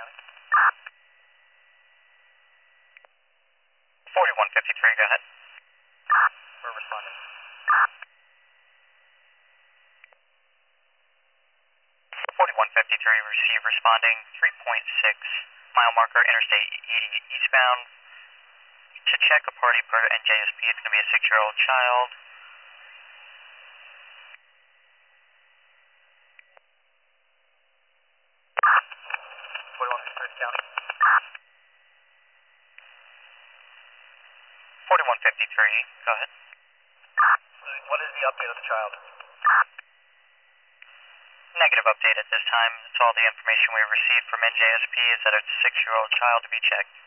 County. 4153, go ahead. We're responding. 4153, receive responding, 3.6, mile marker, Interstate 80 eastbound. To check a party per NJSP, it's going to be a 6-year-old child. County. 4153, go ahead. What is the update of the child? Negative update at this time. That's all the information we've received from NJSP is that it's a 6-year-old child to be checked.